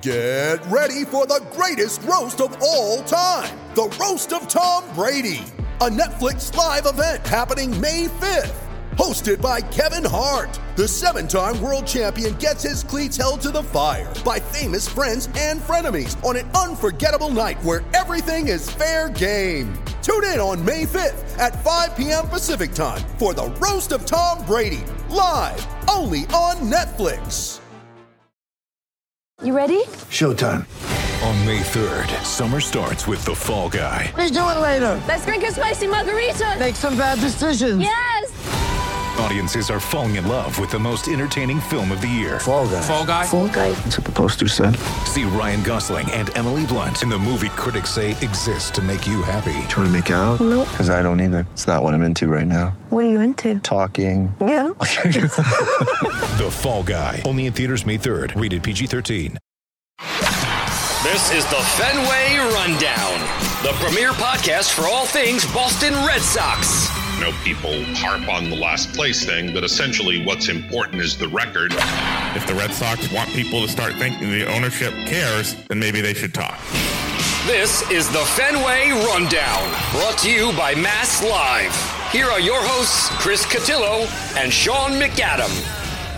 Get ready for the greatest roast of all time, the Roast of Tom Brady, a Netflix live event happening May 5th. Hosted by Kevin Hart, the 7-time world champion gets his cleats held to the fire by famous friends and frenemies on an unforgettable night where everything is fair game. Tune in on May 5th at 5 p.m. Pacific time for the Roast of Tom Brady, live only on Netflix. You ready? Showtime. On May 3rd, summer starts with The Fall Guy. Let's do it later. Let's drink a spicy margarita. Make some bad decisions. Yes! Audiences are falling in love with the most entertaining film of the year. Fall Guy. Fall Guy? Fall Guy. That's what the poster said. See Ryan Gosling and Emily Blunt in the movie critics say exists to make you happy. Trying to make it out? Nope. Because I don't either. It's not what I'm into right now. What are you into? Talking. Yeah. The Fall Guy. Only in theaters May 3rd. Rated PG-13. This is the Fenway Rundown, the premier podcast for all things Boston Red Sox. You know, people harp on the last place thing, but essentially what's important is the record. If the Red Sox want people to start thinking the ownership cares, then maybe they should talk. This is the Fenway Rundown, brought to you by Mass Live. Here are your hosts, Chris Cotillo and Sean McAdam.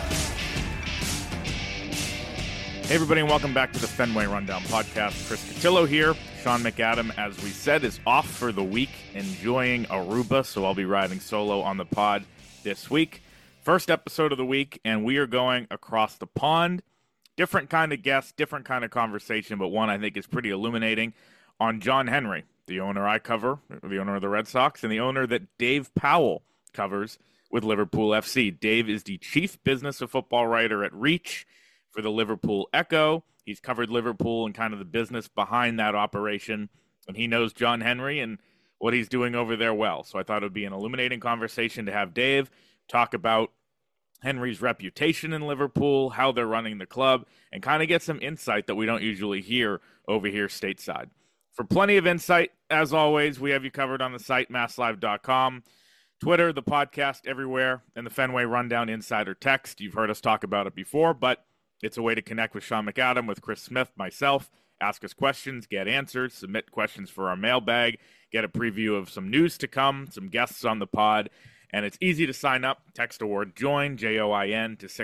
Hey everybody, and welcome back to the Fenway Rundown podcast. Chris Cotillo here. Sean McAdam, as we said, is off for the week, enjoying Aruba, so I'll be riding solo on the pod this week. First episode of the week, and we are going across the pond. Different kind of guest, different kind of conversation, but one I think is pretty illuminating on John Henry, the owner I cover, the owner of the Red Sox, and the owner that Dave Powell covers with Liverpool FC. Dave is the chief business of football writer at Reach for the Liverpool Echo. He's covered Liverpool and kind of the business behind that operation, and he knows John Henry and what he's doing over there well. So I thought it would be an illuminating conversation to have Dave talk about Henry's reputation in Liverpool, how they're running the club, and kind of get some insight that we don't usually hear over here stateside. For plenty of insight, as always, we have you covered on the site, masslive.com, Twitter, the podcast, everywhere, and the Fenway Rundown Insider Text. You've heard us talk about it before, but it's a way to connect with Sean McAdam, with Chris Smith, myself, ask us questions, get answers, submit questions for our mailbag, get a preview of some news to come, some guests on the pod, and it's easy to sign up. Text the word JOIN, J-O-I-N, to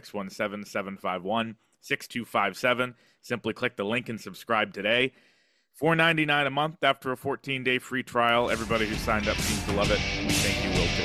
617-751-6257. Simply click the link and subscribe today. $4.99 a month after a 14-day free trial. Everybody who signed up seems to love it. We think you will too.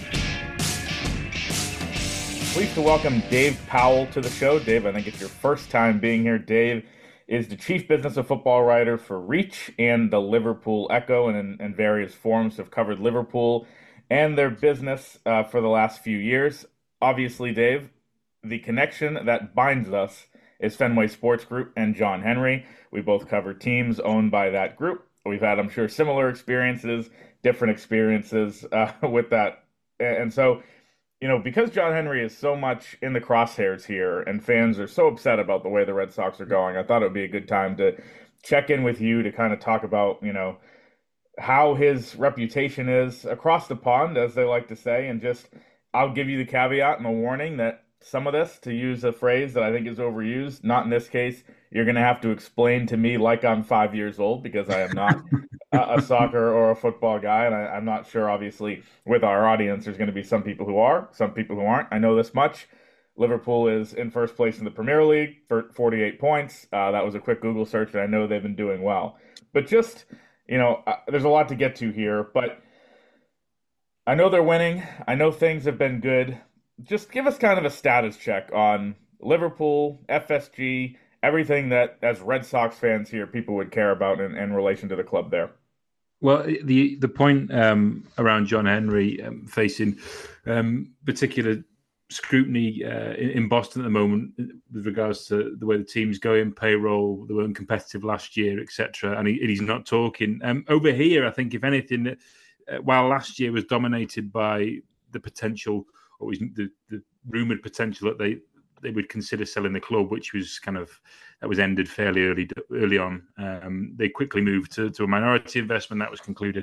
Pleased to welcome Dave Powell to the show. Dave, I think it's your first time being here. Dave is the chief business of football writer for Reach and the Liverpool Echo, and in various forums have covered Liverpool and their business for the last few years. Obviously, Dave, the connection that binds us is Fenway Sports Group and John Henry. We both cover teams owned by that group. We've had, I'm sure, similar experiences, different experiences with that. And so, you know, because John Henry is so much in the crosshairs here and fans are so upset about the way the Red Sox are going, I thought it would be a good time to check in with you to kind of talk about, you know, how his reputation is across the pond, as they like to say, and just, I'll give you the caveat and the warning that some of this, to use a phrase that I think is overused, not in this case, you're going to have to explain to me like I'm 5 years old, because I am not a soccer or a football guy, and I'm not sure, obviously, with our audience, there's going to be some people who are, some people who aren't. I know this much. Liverpool is in first place in the Premier League for 48 points. That was a quick Google search, and I know they've been doing well. But just, you know, there's a lot to get to here, but I know they're winning. I know things have been good. Just give us kind of a status check on Liverpool, FSG, everything that, as Red Sox fans here, people would care about in relation to the club there. Well, the point around John Henry facing particular scrutiny in Boston at the moment with regards to the way the team's going, payroll, they weren't competitive last year, etc. And he's not talking. Over here, I think, if anything, while last year was dominated by the potential, or the rumoured potential that they would consider selling the club, which was that was ended fairly early on. They quickly moved to a minority investment that was concluded.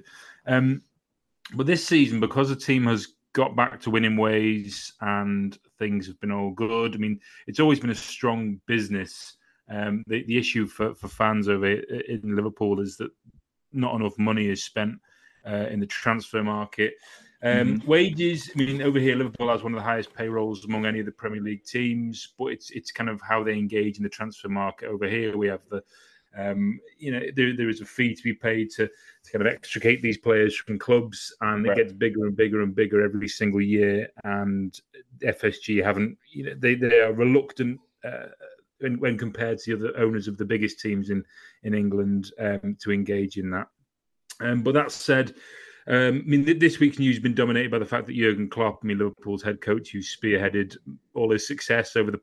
But this season, because the team has got back to winning ways and things have been all good. I mean, it's always been a strong business The issue for fans over in Liverpool is that not enough money is spent in the transfer market. Wages, I mean, over here, Liverpool has one of the highest payrolls among any of the Premier League teams, but it's kind of how they engage in the transfer market. Over here, we have the, there is a fee to be paid to kind of extricate these players from clubs, and it gets bigger and bigger and bigger every single year. And FSG haven't, they are reluctant when compared to the other owners of the biggest teams in England to engage in that. But that said, this week's news has been dominated by the fact that Jurgen Klopp, Liverpool's head coach, who spearheaded all his success over the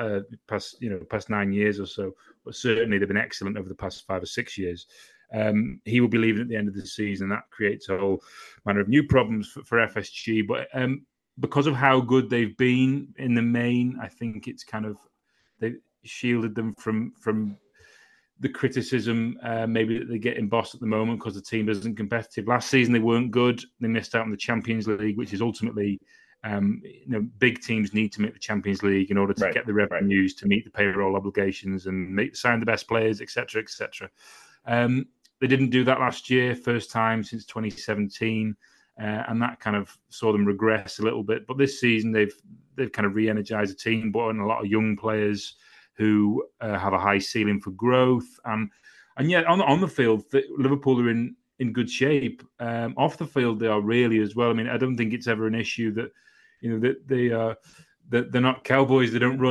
past 9 years or so, but certainly they've been excellent over the past 5 or 6 years. He will be leaving at the end of the season. That creates a whole manner of new problems for FSG. But because of how good they've been in the main, I think it's kind of they shielded them from the criticism maybe that they get in Boss at the moment because the team isn't competitive. Last season they weren't good. They missed out on the Champions League, which is ultimately, big teams need to make the Champions League in order to get the revenues to meet the payroll obligations and sign the best players, etc., etc. They didn't do that last year, first time since 2017, and that kind of saw them regress a little bit. But this season they've kind of re-energized the team, brought in a lot of young players who have a high ceiling for growth. And yet on the field, Liverpool are in good shape. Off the field, they are really as well. I mean, I don't think it's ever an issue that, that they're not cowboys. They don't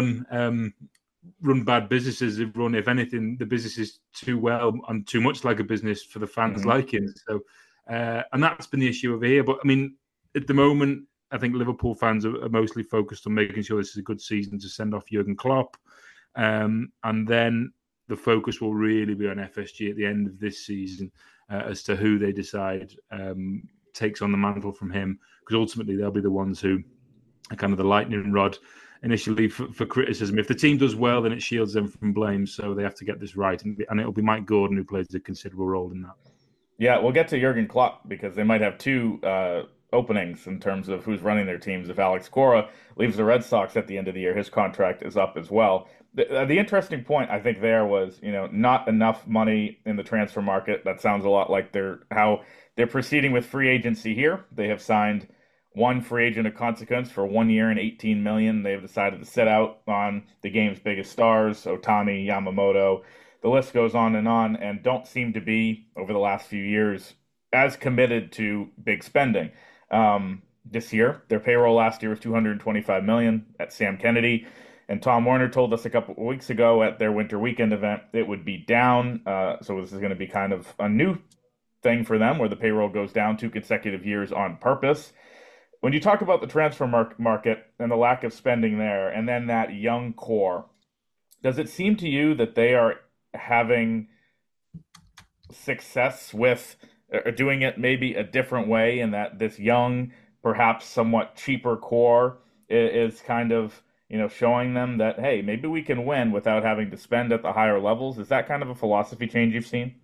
run bad businesses. They run, if anything, the business is too well and too much like a business for the fans' liking. So, and that's been the issue over here. But I mean, at the moment, I think Liverpool fans are mostly focused on making sure this is a good season to send off Jurgen Klopp. And then the focus will really be on FSG at the end of this season as to who they decide takes on the mantle from him, because ultimately they'll be the ones who are kind of the lightning rod initially for criticism. If the team does well, then it shields them from blame, so they have to get this right. And it'll be Mike Gordon who plays a considerable role in that. Yeah, we'll get to Jurgen Klopp because they might have two openings in terms of who's running their teams. If Alex Cora leaves the Red Sox at the end of the year, his contract is up as well. The interesting point I think there was, not enough money in the transfer market. That sounds a lot like how they're proceeding with free agency here. They have signed one free agent of consequence for 1 year and $18 million. They have decided to sit out on the game's biggest stars, Ohtani, Yamamoto. The list goes on, and don't seem to be, over the last few years, as committed to big spending. This year, their payroll last year was $225 million at Sam Kennedy. And Tom Werner told us a couple of weeks ago at their winter weekend event it would be down. So this is going to be kind of a new thing for them where the payroll goes down 2 consecutive years on purpose. When you talk about the transfer market and the lack of spending there, and then that young core, does it seem to you that they are having success with doing it maybe a different way, and that this young, perhaps somewhat cheaper core is kind of showing them that, hey, maybe we can win without having to spend at the higher levels? Is that kind of a philosophy change you've seen?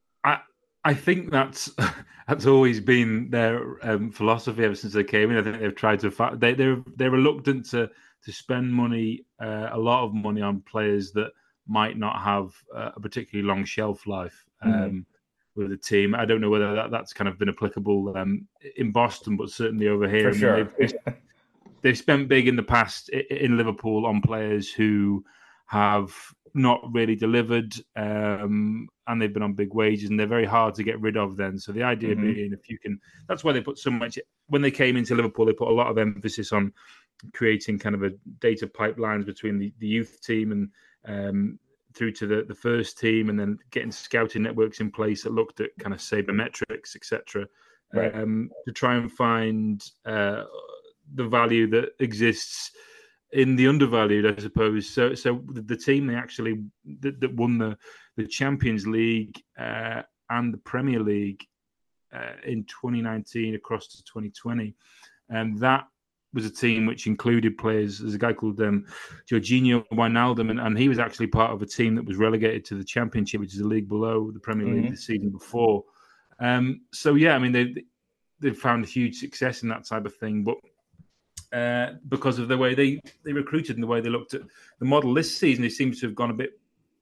I think that's always been their philosophy ever since they came in. I think they've tried to they're reluctant to spend money, a lot of money, on players that might not have a particularly long shelf life with the team. I don't know whether that's kind of been applicable in Boston, but certainly over here. For sure. They've spent big in the past in Liverpool on players who have not really delivered, and they've been on big wages, and they're very hard to get rid of then. So the idea being, if you can, that's why they put so much, when they came into Liverpool, they put a lot of emphasis on creating kind of a data pipelines between the youth team and through to the first team, and then getting scouting networks in place that looked at kind of sabermetrics, etc., to try and find the value that exists in the undervalued, I suppose. So the team they actually that won the Champions League and the Premier League in 2019 across to 2020, and that was a team which included players. There's a guy called Jorginho Wijnaldum, and he was actually part of a team that was relegated to the Championship, which is a league below the Premier League the season before. So yeah, I mean they've found huge success in that type of thing, but because of the way they recruited and the way they looked at the model this season, it seems to have gone a bit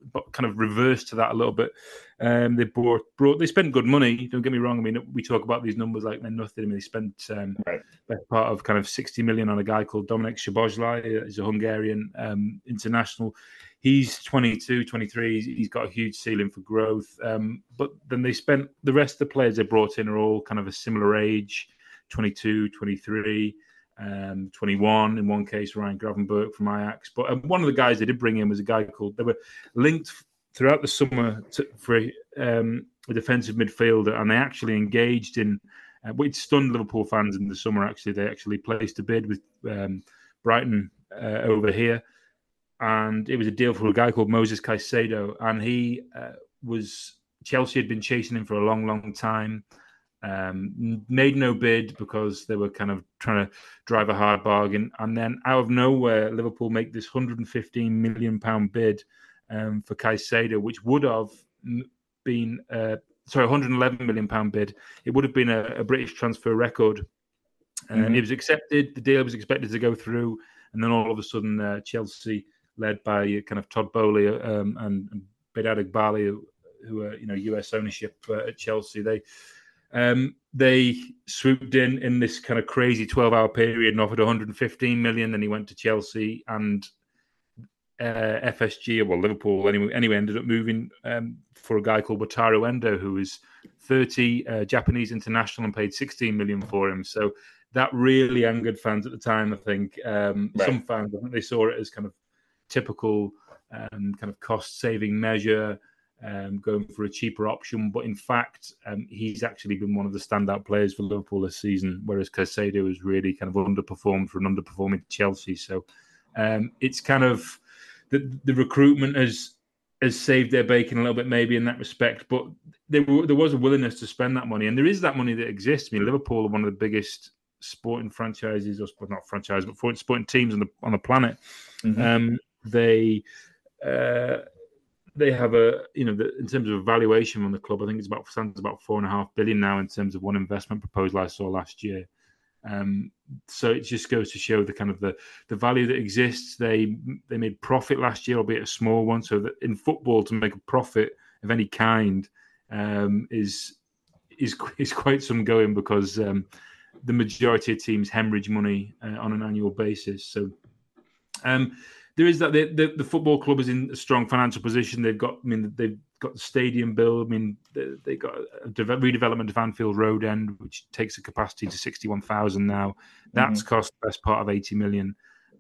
kind of reversed to that a little bit. They spent good money. Don't get me wrong. I mean, we talk about these numbers like they're nothing. I mean, they spent best part of kind of 60 million on a guy called Dominik Szoboszlai. He's a Hungarian international. He's 22, 23. He's got a huge ceiling for growth. But then they spent the rest of the players they brought in are all kind of a similar age, 22, 23. 21 in one case, Ryan Gravenberch from Ajax. But one of the guys they did bring in was a guy called, they were linked throughout the summer for a defensive midfielder, and they actually engaged in, which stunned Liverpool fans in the summer, actually. They actually placed a bid with Brighton over here, and it was a deal for a guy called Moses Caicedo, and he Chelsea had been chasing him for a long, long time. Made no bid because they were kind of trying to drive a hard bargain. And then out of nowhere, Liverpool make this £115 million bid for Caicedo, which would have been, £111 million bid. It would have been a British transfer record. It was accepted. The deal was expected to go through. And then all of a sudden, Chelsea, led by kind of Todd Bowley and Behdad Eghbali, who are, US ownership at Chelsea, they swooped in this kind of crazy 12-hour period and offered 115 million. Then he went to Chelsea, and FSG, well, Liverpool anyway ended up moving for a guy called Wataru Endo, who is 30, Japanese international, and paid 16 million for him. So that really angered fans at the time, I think. Some fans, I think they saw it as kind of typical kind of cost-saving measure, going for a cheaper option. But in fact, he's actually been one of the standout players for Liverpool this season, whereas Caicedo has really kind of underperformed for an underperforming Chelsea. So it's kind of the recruitment has saved their bacon a little bit, maybe in that respect. But there was a willingness to spend that money, and there is that money that exists. I mean, Liverpool are one of the biggest sporting franchises, or not franchise, but sporting teams on the planet. Mm-hmm. They have in terms of valuation on the club, I think it's about $4.5 billion now in terms of one investment proposal I saw last year. So it just goes to show the kind of the value that exists. They made profit last year, albeit a small one. So that in football, to make a profit of any kind is quite some going, because the majority of teams hemorrhage money on an annual basis. So there is that the football club is in a strong financial position. They've got the stadium build. I mean, they got a redevelopment of Anfield Road End, which takes the capacity to 61,000 now. That's cost the best part of £80 million.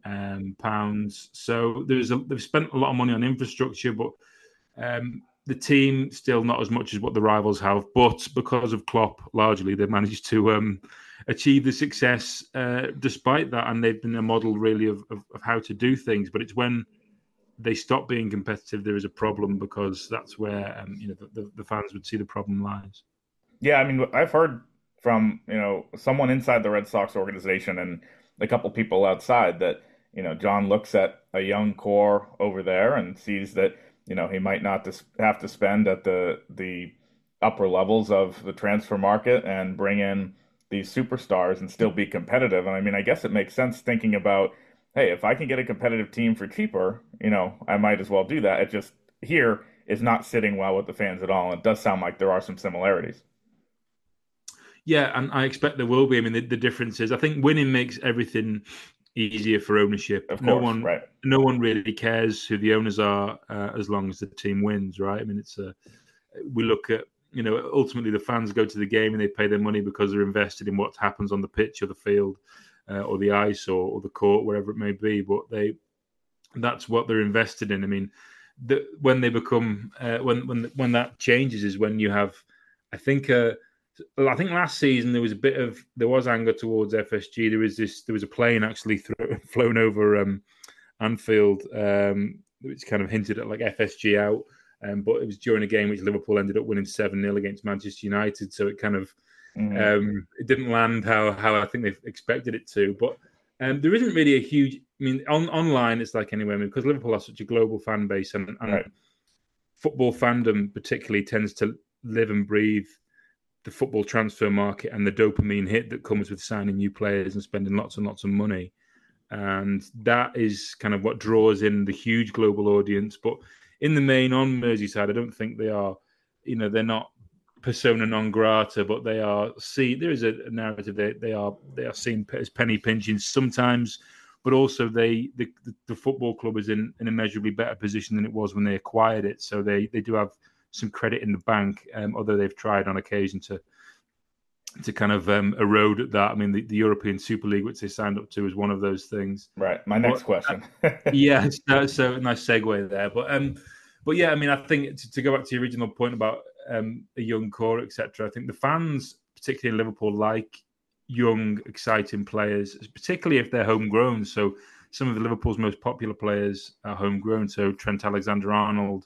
So they've spent a lot of money on infrastructure, but the team still not as much as what the rivals have. But because of Klopp, largely they've managed to achieve the success despite that, and they've been a model really of how to do things. But it's when they stop being competitive there is a problem, because that's where the fans would see the problem lies. Yeah, I mean, I've heard from someone inside the Red Sox organization and a couple people outside that John looks at a young core over there and sees that he might not have to spend at the upper levels of the transfer market and bring in these superstars and still be competitive. And I mean, I guess it makes sense thinking about, hey, if I can get a competitive team for cheaper, I might as well do that. It just here is not sitting well with the fans at all. It does sound like there are some similarities. Yeah, and I expect there will be. I mean, the difference is, I think winning makes everything easier for ownership. Of course, no one really cares who the owners are as long as the team wins, right? I mean, we look at, ultimately the fans go to the game and they pay their money because they're invested in what happens on the pitch or the field or the ice or the court, wherever it may be. But that's what they're invested in. I mean, when they become when that changes is when you have, I think last season there was anger towards FSG. There was a plane actually flown over Anfield, which kind of hinted at like FSG out. But it was during a game which Liverpool ended up winning 7-0 against Manchester United. So it kind of it didn't land how I think they expected it to. But there isn't really a huge. I mean, online it's like anywhere. I mean, because Liverpool has such a global fan base, and football fandom particularly tends to live and breathe the football transfer market and the dopamine hit that comes with signing new players and spending lots and lots of money. And that is kind of what draws in the huge global audience. But in the main on Merseyside, I don't think they are, they're not persona non grata, but they are there is a narrative that they are seen as penny pinching sometimes, but also the football club is in an immeasurably better position than it was when they acquired it. So they do have some credit in the bank, although they've tried on occasion to kind of erode at that. I mean, the European Super League, which they signed up to, is one of those things. Right. My next question. Yeah, so nice segue there. But yeah, I mean, I think to go back to the original point about a young core, etc. I think the fans, particularly in Liverpool, like young, exciting players, particularly if they're homegrown. So some of Liverpool's most popular players are homegrown. So Trent Alexander-Arnold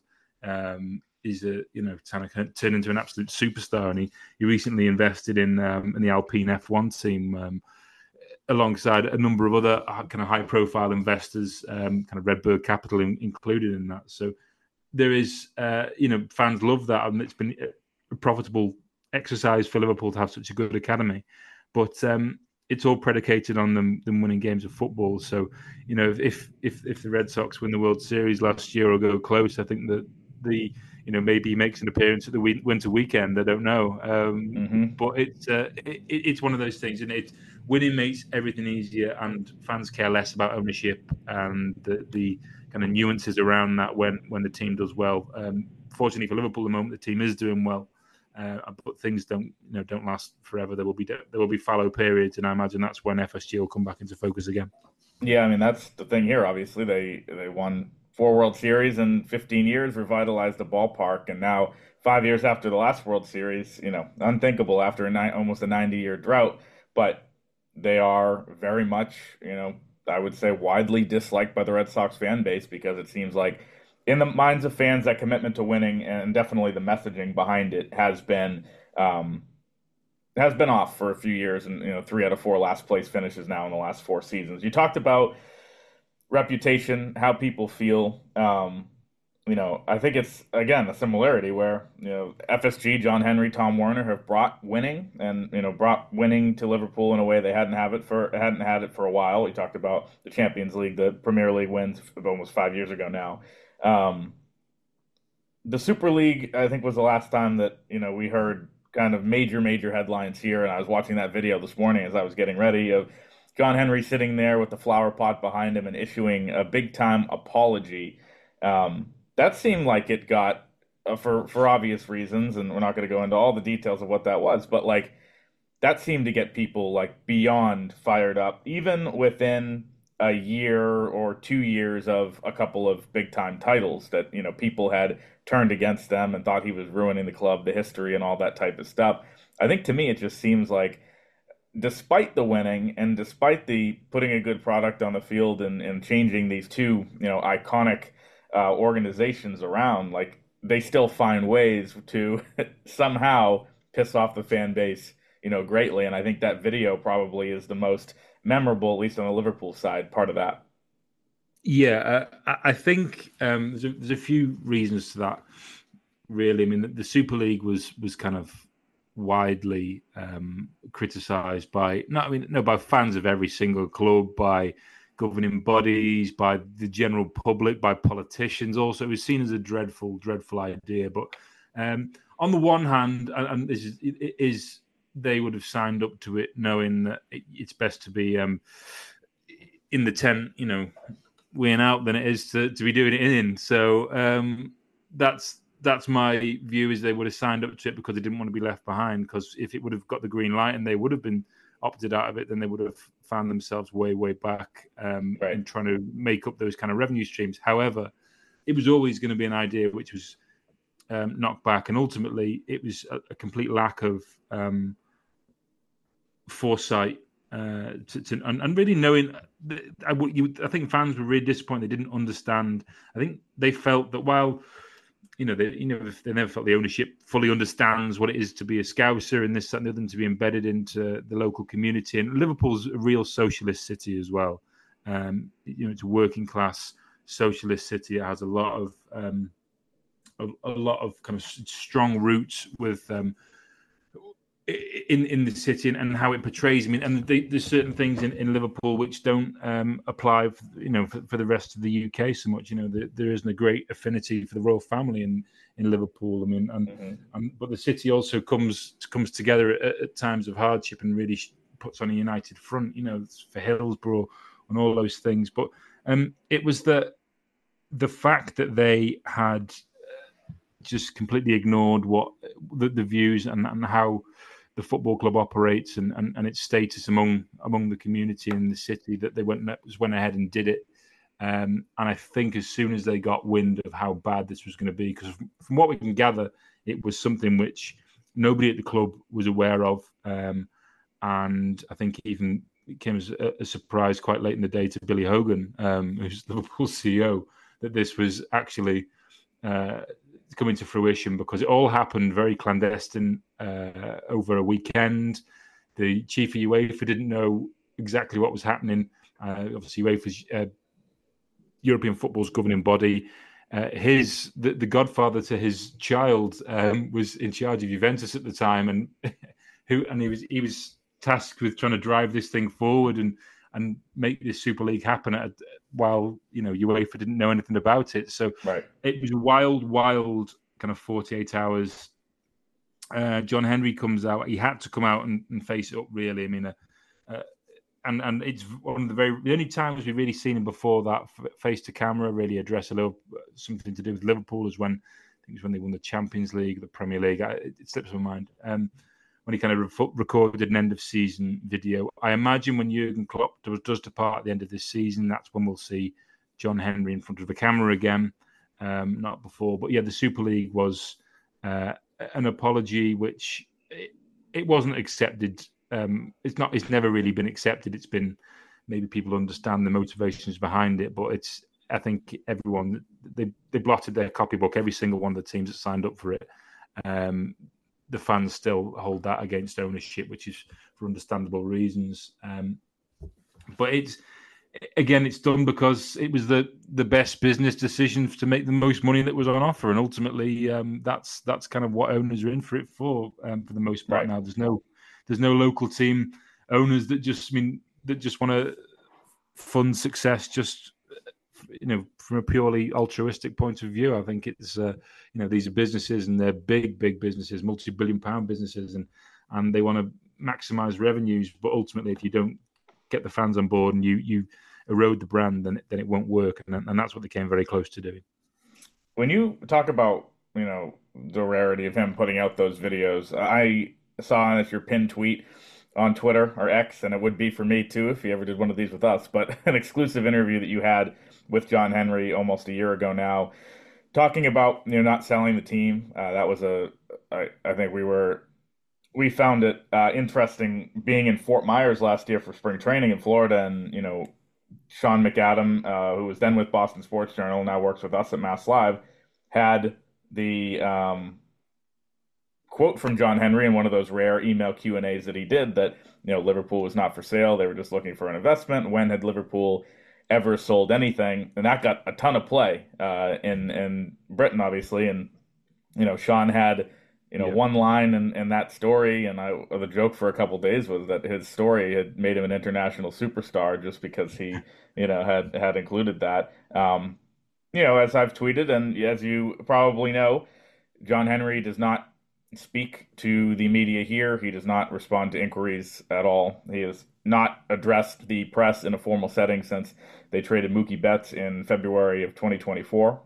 is turned into an absolute superstar, and he recently invested in the Alpine F1 team alongside a number of other kind of high-profile investors, kind of Redbird Capital included in that. So there is, fans love that, and it's been a profitable exercise for Liverpool to have such a good academy. But it's all predicated on them winning games of football. So, if the Red Sox win the World Series last year or go close, I think that maybe he makes an appearance at the winter weekend. I don't know, but it's one of those things, and winning makes everything easier, and fans care less about ownership and the kind of nuances around that when the team does well. Fortunately for Liverpool, at the moment the team is doing well, but things don't last forever. There will be fallow periods, and I imagine that's when FSG will come back into focus again. Yeah, I mean, that's the thing here. Obviously, they won 4 World Series in 15 years, revitalized the ballpark, and now 5 years after the last World Series, unthinkable after almost a 90-year drought. But they are very much, I would say, widely disliked by the Red Sox fan base, because it seems like in the minds of fans that commitment to winning, and definitely the messaging behind it, has been off for a few years, and 3 out of 4 last place finishes now in the last 4 seasons. You talked about reputation, how people feel. I think it's, again, a similarity where, FSG, John Henry, Tom Werner have brought winning to Liverpool in a way they hadn't had it for a while. We talked about the Champions League, the Premier League wins of almost 5 years ago now. The Super League, I think, was the last time that, we heard kind of major headlines here. And I was watching that video this morning as I was getting ready of John Henry sitting there with the flower pot behind him and issuing a big-time apology. That seemed like it got, for obvious reasons, and we're not going to go into all the details of what that was, but that seemed to get people beyond fired up, even within a year or 2 years of a couple of big-time titles that, people had turned against them and thought he was ruining the club, the history, and all that type of stuff. I think, to me, it just seems like, despite the winning and despite the putting a good product on the field and changing these two, iconic organizations around, they still find ways to somehow piss off the fan base, greatly. And I think that video probably is the most memorable, at least on the Liverpool side, part of that. Yeah, I think there's a few reasons to that, really. I mean, the Super League was kind of widely criticised by fans of every single club, by governing bodies, by the general public, by politicians. Also, it was seen as a dreadful idea. But on the one hand, and this is they would have signed up to it knowing that it's best to be in the tent, weighing out, than it is to be doing it in. So that's my view, is they would have signed up to it because they didn't want to be left behind. Because if it would have got the green light and they would have been opted out of it, then they would have found themselves way back in trying to make up those kind of revenue streams. However, it was always going to be an idea which was knocked back, and ultimately it was a complete lack of foresight and really knowing. I think fans were really disappointed. They didn't understand. I think they felt that while they never felt the ownership fully understands what it is to be a Scouser and this, that, and the other, and to be embedded into the local community. And Liverpool's a real socialist city as well. It's a working class socialist city. It has a lot of kind of strong roots with in the city and how it portrays. I mean, and there's certain things in Liverpool which don't apply, for the rest of the UK so much. There isn't a great affinity for the royal family in Liverpool. I mean, but the city also comes together at times of hardship and really puts on a united front. For Hillsborough and all those things. But it was the fact that they had just completely ignored what the views and how the football club operates and its status among the community in the city, that they went ahead and did it. And I think as soon as they got wind of how bad this was going to be, because from what we can gather, it was something which nobody at the club was aware of. And I think even it came as a surprise quite late in the day to Billy Hogan, who's Liverpool CEO, that this was actually coming to fruition, because it all happened very clandestine over a weekend. The chief of UEFA didn't know exactly what was happening. Obviously, UEFA's European football's governing body. The godfather to his child was in charge of Juventus at the time, and he was tasked with trying to drive this thing forward and make this Super League happen while UEFA didn't know anything about it. So It was wild kind of 48 hours. John Henry comes out. He had to come out and face it up, really. I mean, and it's one of the only times we've really seen him before that face to camera really address a little something to do with Liverpool is when they won the Champions League, the Premier League. It slips my mind. When he kind of recorded an end-of-season video. I imagine when Jurgen Klopp does depart at the end of this season, that's when we'll see John Henry in front of the camera again, not before. But yeah, the Super League was an apology which it wasn't accepted. It's never really been accepted. It's been, maybe people understand the motivations behind it, but I think everyone, they blotted their copybook, every single one of the teams that signed up for it. The fans still hold that against ownership, which is for understandable reasons. But it's done because it was the best business decision to make the most money that was on offer, and ultimately that's kind of what owners are in for it for the most part. Right now, there's no local team owners that just want to fund success just from a purely altruistic point of view. I think it's these are businesses, and they're big businesses, multi-billion-pound businesses, and they want to maximize revenues. But ultimately, if you don't get the fans on board and you erode the brand, then it won't work. And that's what they came very close to doing. When you talk about the rarity of him putting out those videos, I saw your pinned tweet on Twitter or X, and it would be for me too if he ever did one of these with us, but an exclusive interview that you had with John Henry almost a year ago now, talking about not selling the team. That was I think we found it interesting being in Fort Myers last year for spring training in Florida, and Sean McAdam, who was then with Boston Sports Journal, now works with us at Mass Live, had the quote from John Henry in one of those rare email Q&As that he did, that Liverpool was not for sale, they were just looking for an investment. When had Liverpool ever sold anything? And that got a ton of play in Britain, obviously. And Sean had one line in that story, and the joke for a couple of days was that his story had made him an international superstar just because he had included that. As I've tweeted, and as you probably know, John Henry does not speak to the media here. He does not respond to inquiries at all. He has not addressed the press in a formal setting since they traded Mookie Betts in February of 2020,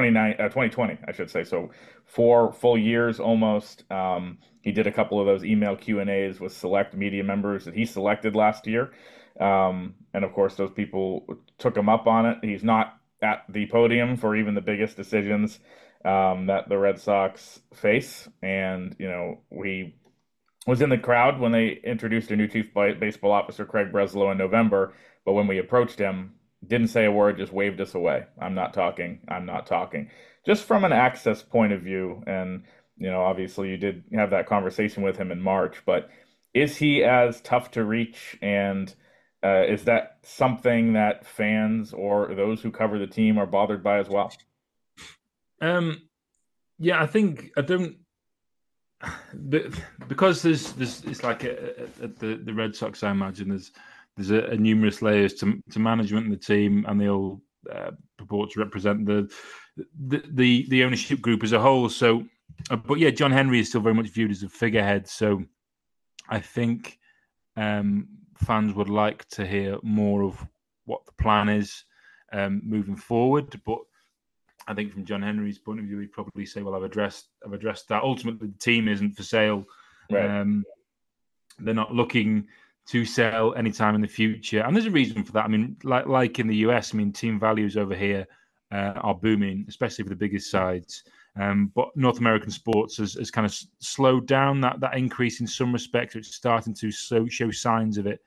I should say. So 4 full years almost. He did a couple of those email Q&As with select media members that he selected last year. And of course, those people took him up on it. He's not at the podium for even the biggest decisions that the Red Sox face. And, we was in the crowd when they introduced a new chief baseball officer, Craig Breslow, in November. But when we approached him, didn't say a word, just waved us away. I'm not talking. Just from an access point of view, and, obviously you did have that conversation with him in March, but is he as tough to reach? And is that something that fans or those who cover the team are bothered by as well? Yeah, I think I don't because there's it's like at the Red Sox, I imagine there's a numerous layers to management and the team, and they all purport to represent the ownership group as a whole. So, but yeah, John Henry is still very much viewed as a figurehead. So, I think fans would like to hear more of what the plan is moving forward. But I think from John Henry's point of view, he'd probably say, "Well, I've addressed that. Ultimately, the team isn't for sale. Right. They're not looking to sell anytime in the future, and there's a reason for that. I mean, like in the US, I mean, team values over here are booming, especially for the biggest sides. But North American sports has kind of slowed down that increase in some respects. It's starting to show signs of it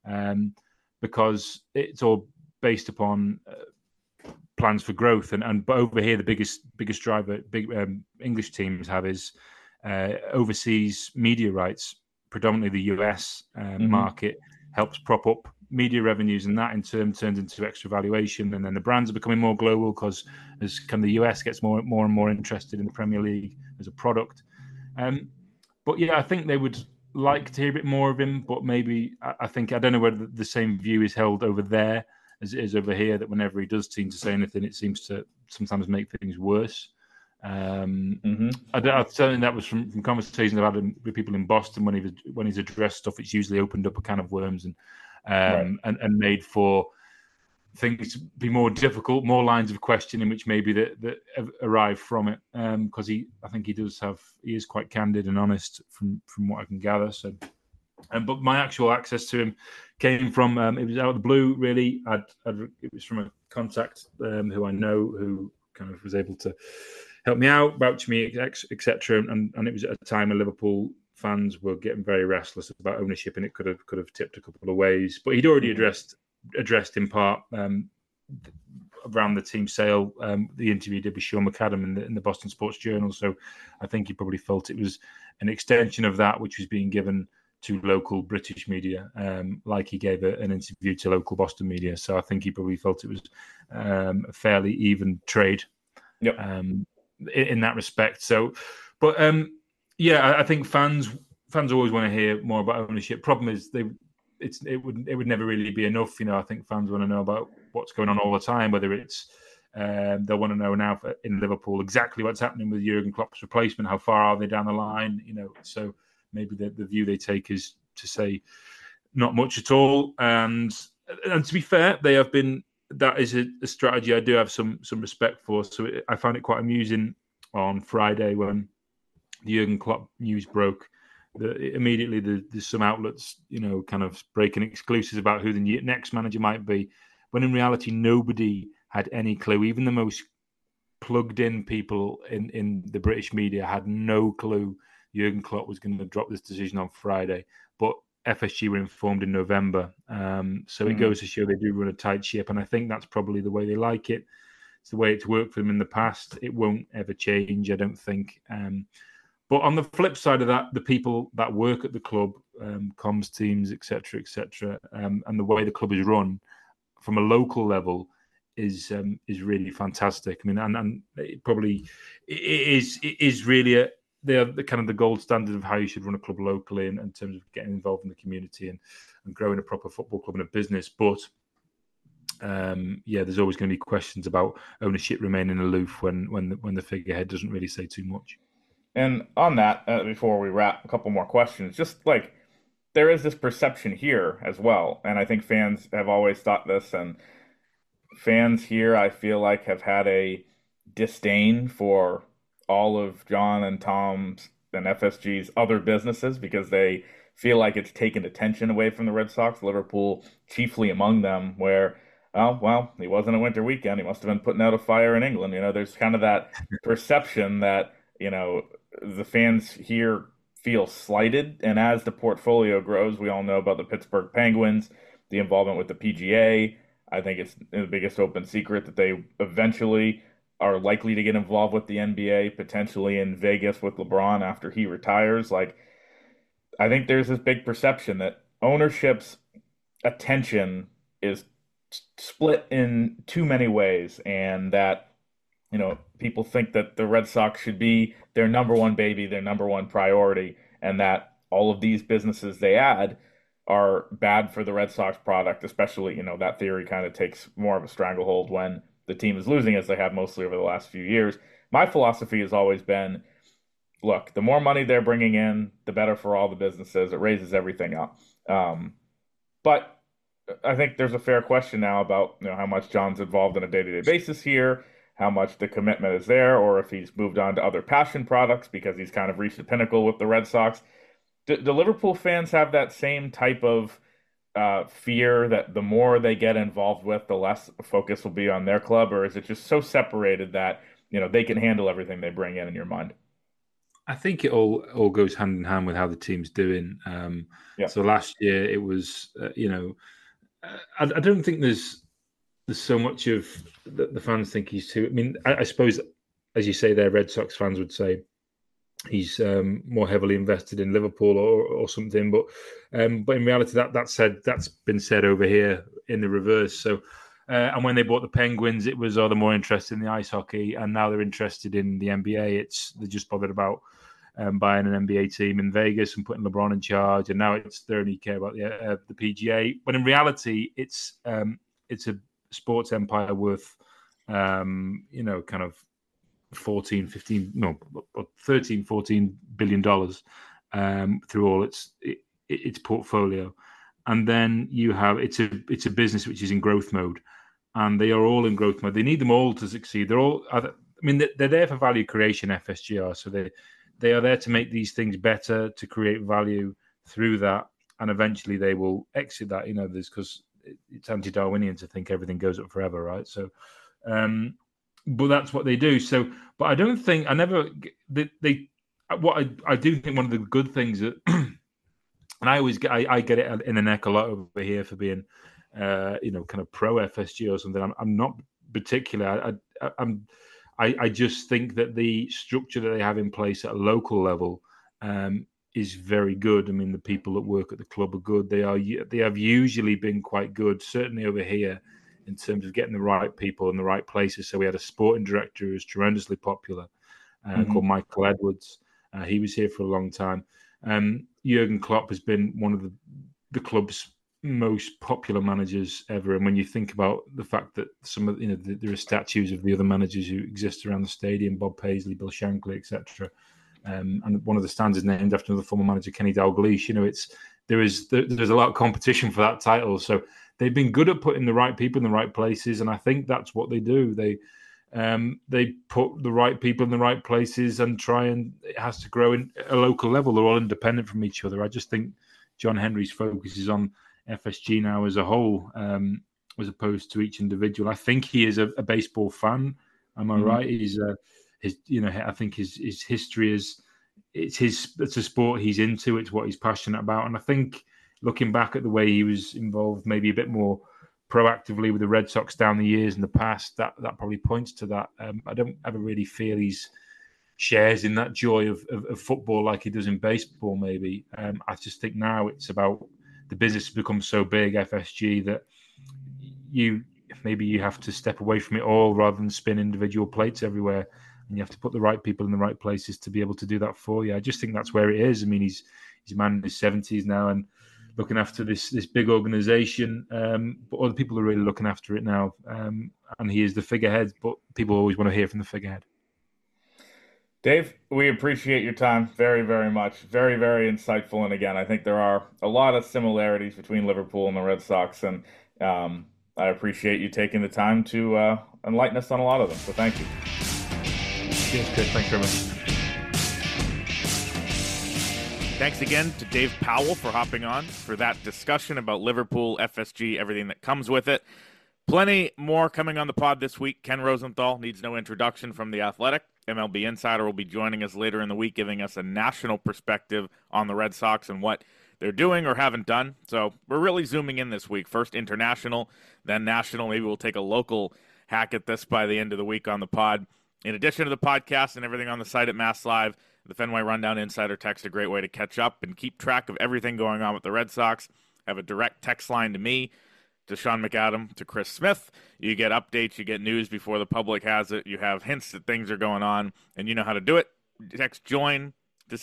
because it's all based upon plans for growth. But over here, the biggest driver English teams have is overseas media rights. Predominantly the US market helps prop up media revenues, and that in turn turns into extra valuation. And then the brands are becoming more global because as kind of the US gets more and more interested in the Premier League as a product. But yeah, I think they would like to hear a bit more of him, but maybe I don't know whether the same view is held over there as it is over here, that whenever he does seem to say anything, it seems to sometimes make things worse. Certainly that was from conversations I've had with people in Boston when he's addressed stuff. It's usually opened up a can of worms and made for things to be more difficult, more lines of questioning, which maybe that arrive from it. Because I think he is quite candid and honest from what I can gather. So, but my actual access to him came from it was out of the blue. Really, it was from a contact who I know who kind of was able to help me out, vouch me, etc. And it was at a time when Liverpool fans were getting very restless about ownership, and it could have tipped a couple of ways. But he'd already addressed in part around the team sale, the interview he did with Sean McAdam in the Boston Sports Journal. So I think he probably felt it was an extension of that which was being given to local British media, like he gave an interview to local Boston media. So I think he probably felt it was a fairly even trade. Yep. In that respect. So, but I think fans always want to hear more about ownership. Problem is it would never really be enough. I think fans want to know about what's going on all the time, whether it's they'll want to know now in Liverpool exactly what's happening with Jurgen Klopp's replacement. How far are they down the line? So maybe the view they take is to say not much at all. And to be fair, they have been. That is a strategy I do have some respect for. So I found it quite amusing on Friday when the Jurgen Klopp news broke. Immediately there's some outlets, kind of breaking exclusives about who the next manager might be, when in reality nobody had any clue. Even the most plugged in people in the British media had no clue Jurgen Klopp was going to drop this decision on Friday. But FSG were informed in November. So it goes to show they do run a tight ship. And I think that's probably the way they like it. It's the way it's worked for them in the past. It won't ever change, I don't think. But on the flip side of that, the people that work at the club, comms teams, etc., and the way the club is run from a local level is really fantastic. I mean, and it probably is really they are the kind of the gold standard of how you should run a club locally in terms of getting involved in the community and growing a proper football club and a business. But there's always going to be questions about ownership remaining aloof when the figurehead doesn't really say too much. And on that, before we wrap, a couple more questions. Just like there is this perception here as well, and I think fans have always thought this, and fans here, I feel like, have had a disdain for all of John and Tom's and FSG's other businesses because they feel like it's taken attention away from the Red Sox, Liverpool chiefly among them, where, oh, well, he wasn't a winter weekend. He must have been putting out a fire in England. There's kind of that perception that, the fans here feel slighted. And as the portfolio grows, we all know about the Pittsburgh Penguins, the involvement with the PGA. I think it's the biggest open secret that they eventually are likely to get involved with the NBA, potentially in Vegas with LeBron after he retires. Like, I think there's this big perception that ownership's attention is split in too many ways, and that people think that the Red Sox should be their number one baby, their number one priority, and that all of these businesses they add are bad for the Red Sox product, especially, that theory kind of takes more of a stranglehold when the team is losing, as they have mostly over the last few years. My philosophy has always been, look, the more money they're bringing in, the better for all the businesses. It raises everything up. But I think there's a fair question now about how much John's involved on a day-to-day basis here, how much the commitment is there, or if he's moved on to other passion products because he's kind of reached the pinnacle with the Red Sox. Do Liverpool fans have that same type of fear that the more they get involved with, the less focus will be on their club, or is it just so separated that they can handle everything they bring in your mind? I think it all goes hand in hand with how the team's doing. So last year it was, I don't think there's so much of the fans think he's too. I mean, I suppose, as you say, there, Red Sox fans would say he's more heavily invested in Liverpool or something. But in reality, that said, that's been said over here in the reverse. So, and when they bought the Penguins, it was they're more interested in the ice hockey, and now they're interested in the NBA. They're just bothered about buying an NBA team in Vegas and putting LeBron in charge, and now they only care about the PGA. But in reality, it's a sports empire worth kind of 13, 14 billion dollars through all its portfolio. And then you have it's a business which is in growth mode, and they are all in growth mode. They need them all to succeed. They're there for value creation, FSG are. So they are there to make these things better, to create value through that, and eventually they will exit that. Because it's anti-Darwinian to think everything goes up forever, right? So, but that's what they do. So, but I don't think I do think one of the good things that, and I get it in the neck a lot over here for being, kind of pro FSG or something. I'm not particular. I just think that the structure that they have in place at a local level is very good. I mean, the people that work at the club are good. They have usually been quite good, certainly over here, in terms of getting the right people in the right places. So we had a sporting director who was tremendously popular called Michael Edwards. He was here for a long time. Jurgen Klopp has been one of the club's most popular managers ever. And when you think about the fact that some of there are statues of the other managers who exist around the stadium, Bob Paisley, Bill Shankly, etc. And one of the stands is named after another former manager, Kenny Dalglish. There's a lot of competition for that title. So they've been good at putting the right people in the right places, and I think that's what they do. They put the right people in the right places and it has to grow in a local level. They're all independent from each other. I just think John Henry's focus is on FSG now as a whole, as opposed to each individual. I think he is a baseball fan. Am I right? He's I think his history is it's a sport he's into. It's what he's passionate about, and I think looking back at the way he was involved, maybe a bit more proactively with the Red Sox down the years in the past, that probably points to that. I don't ever really feel he's shares in that joy of football like he does in baseball. Maybe I just think now it's about the business has become so big, FSG, that you have to step away from it all rather than spin individual plates everywhere, and you have to put the right people in the right places to be able to do that for you. I just think that's where it is. I mean, he's a man in his 70s now and looking after this big organization, but other people are really looking after it now, and he is the figurehead, but people always want to hear from the figurehead. Dave, we appreciate your time very, very much. Very, very insightful. And again, I think there are a lot of similarities between Liverpool and the Red Sox. And I appreciate you taking the time to enlighten us on a lot of them. So thank you. Cheers, Chris. Thanks very much. Thanks again to Dave Powell for hopping on for that discussion about Liverpool, FSG, everything that comes with it. Plenty more coming on the pod this week. Ken Rosenthal needs no introduction from The Athletic. MLB Insider will be joining us later in the week, giving us a national perspective on the Red Sox and what they're doing or haven't done. So we're really zooming in this week. First international, then national. Maybe we'll take a local hack at this by the end of the week on the pod. In addition to the podcast and everything on the site at Mass Live, the Fenway Rundown Insider text, a great way to catch up and keep track of everything going on with the Red Sox. Have a direct text line to me, to Sean McAdam, to Chris Smith. You get updates, you get news before the public has it. You have hints that things are going on, and you know how to do it. Text JOIN to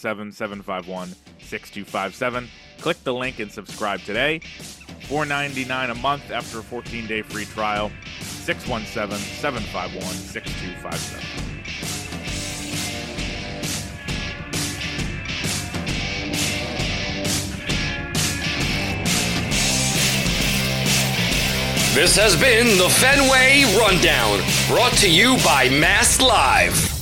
617-751-6257. Click the link and subscribe today. $4.99 a month after a 14-day free trial. 617-751-6257. This has been the Fenway Rundown, brought to you by Mass Live.